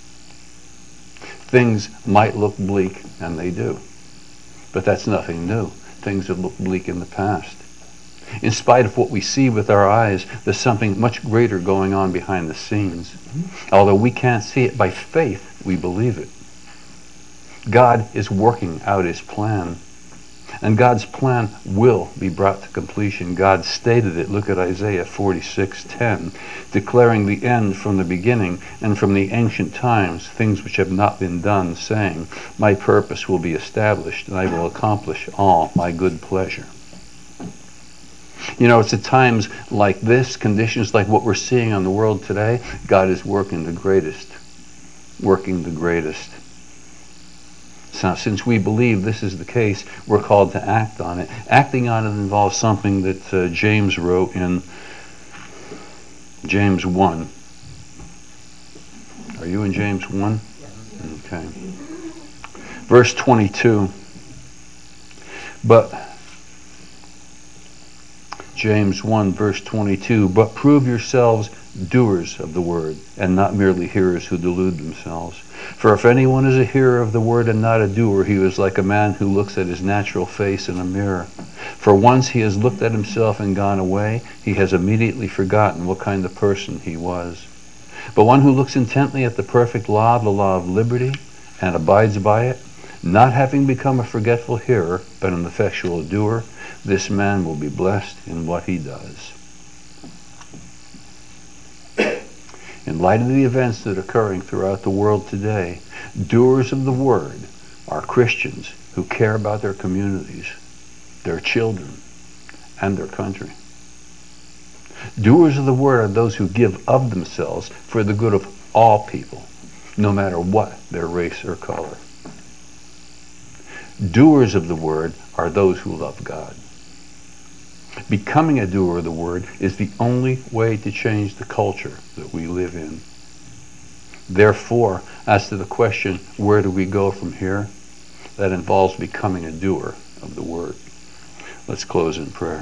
Things might look bleak, and they do. But that's nothing new. Things have looked bleak in the past. In spite of what we see with our eyes, there's something much greater going on behind the scenes. Although we can't see it, by faith, we believe it. God is working out his plan. And God's plan will be brought to completion. God stated it. Look at Isaiah 46:10, declaring the end from the beginning and from the ancient times, things which have not been done, saying, my purpose will be established, and I will accomplish all my good pleasure. You know, it's at times like this, conditions like what we're seeing on the world today, God is working the greatest. Working the greatest. So since we believe this is the case, we're called to act on it. Acting on it involves something that James wrote in James 1. Are you in James 1? Okay. Verse 22. But James 1, verse 22, but prove yourselves doers of the word, and not merely hearers who delude themselves. For if anyone is a hearer of the word and not a doer, he is like a man who looks at his natural face in a mirror. For once he has looked at himself and gone away, he has immediately forgotten what kind of person he was. But one who looks intently at the perfect law, the law of liberty, and abides by it, not having become a forgetful hearer, but an effectual doer, this man will be blessed in what he does. In light of the events that are occurring throughout the world today, doers of the word are Christians who care about their communities, their children, and their country. Doers of the word are those who give of themselves for the good of all people, no matter what their race or color. Doers of the word are those who love God. Becoming a doer of the word is the only way to change the culture that we live in. Therefore, as to the question, where do we go from here? That involves becoming a doer of the word. Let's close in prayer.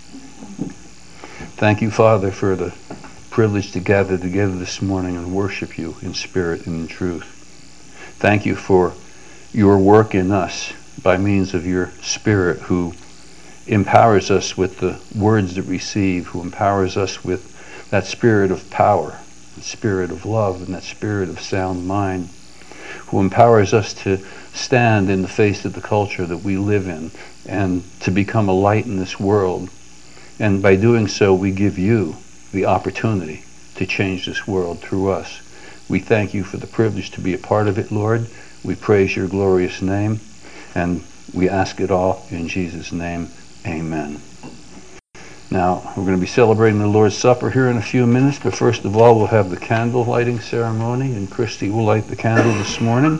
Thank you, Father, for the privilege to gather together this morning and worship you in spirit and in truth. Thank you for your work in us by means of your Spirit, who empowers us with the words that receive, who empowers us with that spirit of power, that spirit of love, and that spirit of sound mind, who empowers us to stand in the face of the culture that we live in and to become a light in this world. And by doing so, we give you the opportunity to change this world through us. We thank you for the privilege to be a part of it, Lord. We praise your glorious name, and we ask it all in Jesus' name. Amen. Now, we're going to be celebrating the Lord's Supper here in a few minutes, but first of all, we'll have the candle lighting ceremony, and Christy will light the candle this morning.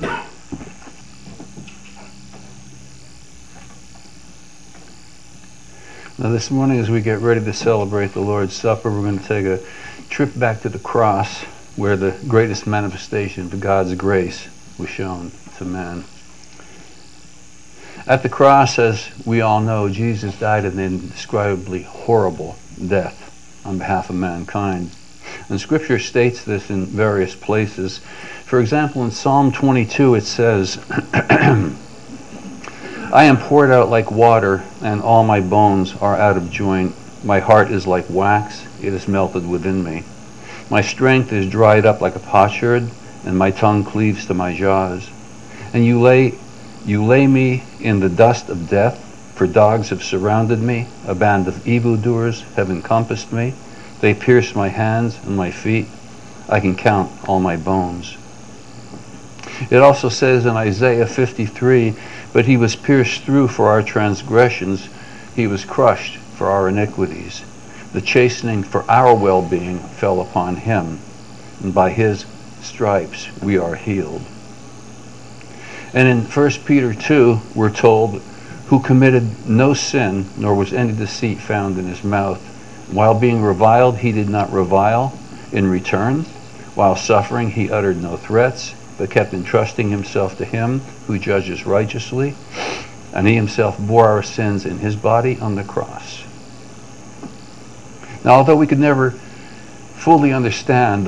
Now, this morning, as we get ready to celebrate the Lord's Supper, we're going to take a trip back to the cross, where the greatest manifestation of God's grace was shown to man. At the cross, as we all know, Jesus died an indescribably horrible death on behalf of mankind. And Scripture states this in various places. For example, in Psalm 22 it says, I am poured out like water, and all my bones are out of joint. My heart is like wax, it is melted within me. My strength is dried up like a potsherd, and my tongue cleaves to my jaws. And you lay me in the dust of death, for dogs have surrounded me, a band of evildoers have encompassed me. They pierced my hands and my feet. I can count all my bones. It also says in Isaiah 53, but he was pierced through for our transgressions, he was crushed for our iniquities. The chastening for our well-being fell upon him, and by his stripes we are healed. And in 1 Peter 2, we're told, who committed no sin, nor was any deceit found in his mouth. While being reviled, he did not revile in return. While suffering, he uttered no threats, but kept entrusting himself to him who judges righteously. And he himself bore our sins in his body on the cross. Now, although we could never fully understand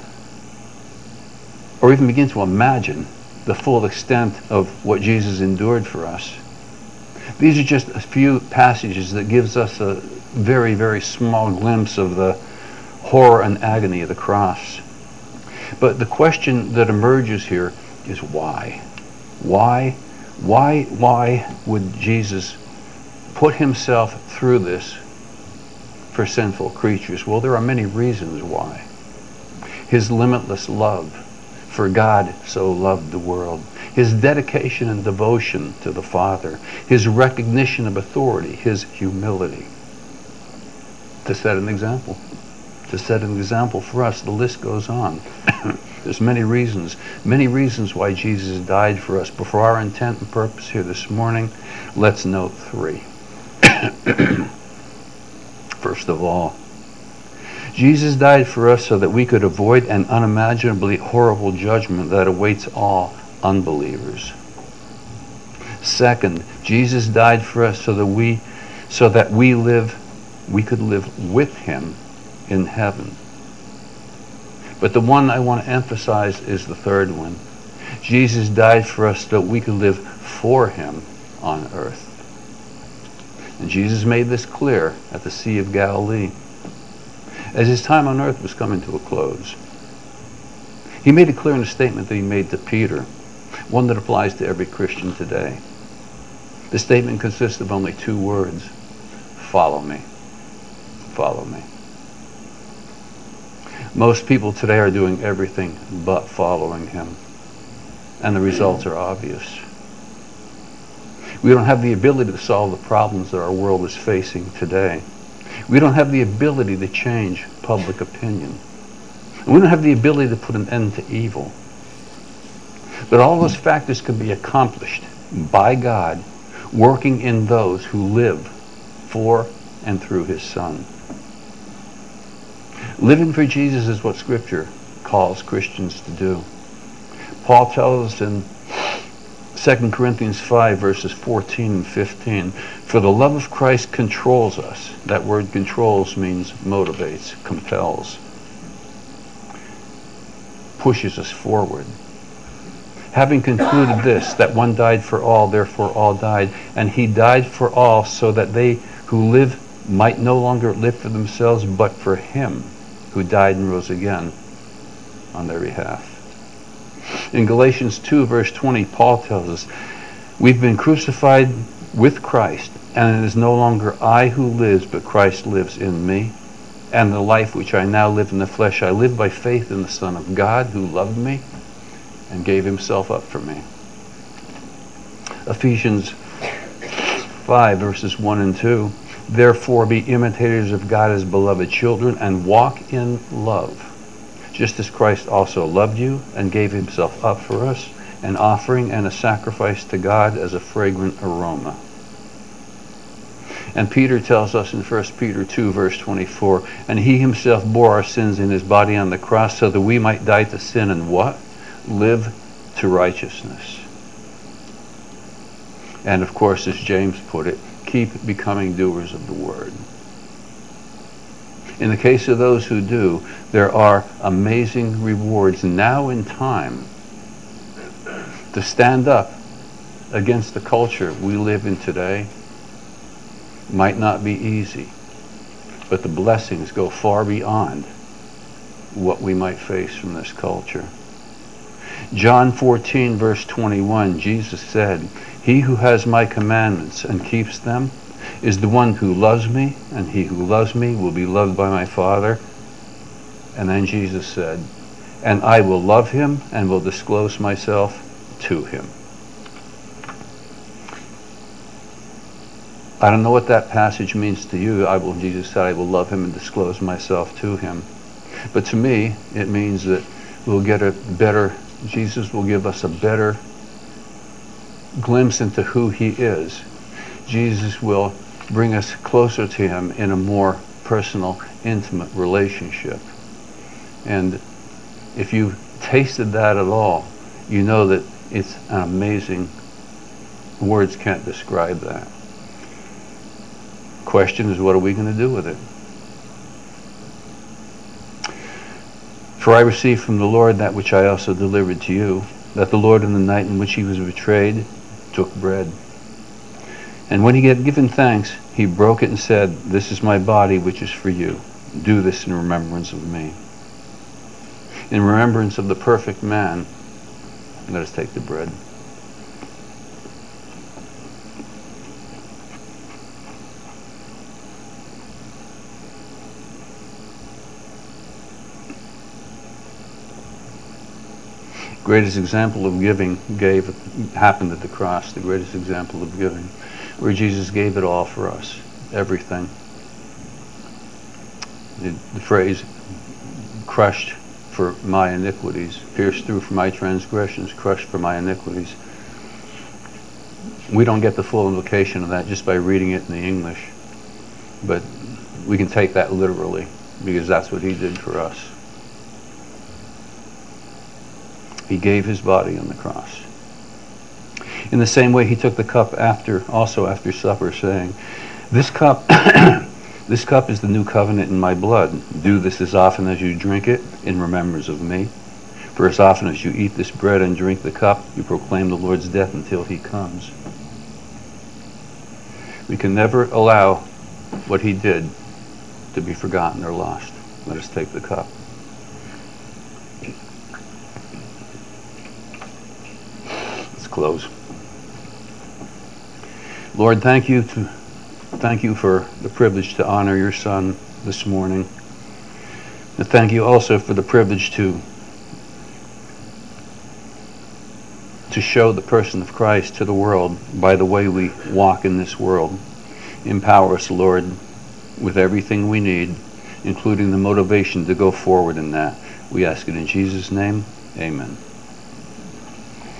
or even begin to imagine the full extent of what Jesus endured for us, these are just a few passages that gives us a very, very small glimpse of the horror and agony of the cross. But the question that emerges here is why? Why would Jesus put himself through this for sinful creatures? Well, there are many reasons why. His limitless love, for God so loved the world. His dedication and devotion to the Father. His recognition of authority. His humility. To set an example. To set an example for us. The list goes on. There's many reasons why Jesus died for us. But for our intent and purpose here this morning, let's note 3. First of all, Jesus died for us so that we could avoid an unimaginably horrible judgment that awaits all unbelievers. Second, Jesus died for us so that we could live with him in heaven. But the one I want to emphasize is the third one. Jesus died for us so that we could live for him on earth. And Jesus made this clear at the Sea of Galilee as his time on earth was coming to a close. He made it clear in a statement that he made to Peter, one that applies to every Christian today. The statement consists of only 2 words: follow me. Follow me. Most people today are doing everything but following him, and the results are obvious. We don't have the ability to solve the problems that our world is facing today. We don't have the ability to change public opinion. And we don't have the ability to put an end to evil. But all those factors can be accomplished by God, working in those who live for and through his Son. Living for Jesus is what Scripture calls Christians to do. Paul tells us in 2 Corinthians 5, verses 14 and 15, for the love of Christ controls us. That word controls means motivates, compels, pushes us forward. Having concluded this, that one died for all, therefore all died, and he died for all so that they who live might no longer live for themselves, but for him who died and rose again on their behalf. In Galatians 2, verse 20, Paul tells us, we've been crucified with Christ, and it is no longer I who lives, but Christ lives in me. And the life which I now live in the flesh, I live by faith in the Son of God, who loved me and gave himself up for me. Ephesians 5, verses 1 and 2, therefore be imitators of God as beloved children, and walk in love, just as Christ also loved you and gave himself up for us, an offering and a sacrifice to God as a fragrant aroma. And Peter tells us in 1 Peter 2, verse 24, and he himself bore our sins in his body on the cross so that we might die to sin and what? Live to righteousness. And of course, as James put it, keep becoming doers of the word. In the case of those who do, there are amazing rewards now in time. To stand up against the culture we live in today might not be easy, but the blessings go far beyond what we might face from this culture. John 14, verse 21, Jesus said, he who has my commandments and keeps them is the one who loves me, and he who loves me will be loved by my Father. And then Jesus said, and I will love him and will disclose myself to him. I don't know what that passage means to you. Jesus said, I will love him and disclose myself to him. But to me, it means that Jesus will give us a better glimpse into who he is. Jesus will bring us closer to him in a more personal, intimate relationship. And if you've tasted that at all, you know that it's an amazing, words can't describe that. Question is, what are we going to do with it? For I received from the Lord that which I also delivered to you, that the Lord in the night in which he was betrayed took bread. And when he had given thanks, he broke it and said, this is my body which is for you. Do this in remembrance of me. In remembrance of the perfect man, let us take the bread. Greatest example of giving happened at the cross, the greatest example of giving, where Jesus gave it all for us, everything. The phrase, crushed for my iniquities, pierced through for my transgressions, crushed for my iniquities. We don't get the full implication of that just by reading it in the English, but we can take that literally, because that's what he did for us. He gave his body on the cross. In the same way, he took the cup after supper, saying, "This cup, this cup is the new covenant in my blood. Do this as often as you drink it in remembrance of me. For as often as you eat this bread and drink the cup, you proclaim the Lord's death until he comes." We can never allow what he did to be forgotten or lost. Let us take the cup. Let's close. Lord, thank you for the privilege to honor your Son this morning. And thank you also for the privilege to show the person of Christ to the world by the way we walk in this world. Empower us, Lord, with everything we need, including the motivation to go forward in that. We ask it in Jesus' name. Amen.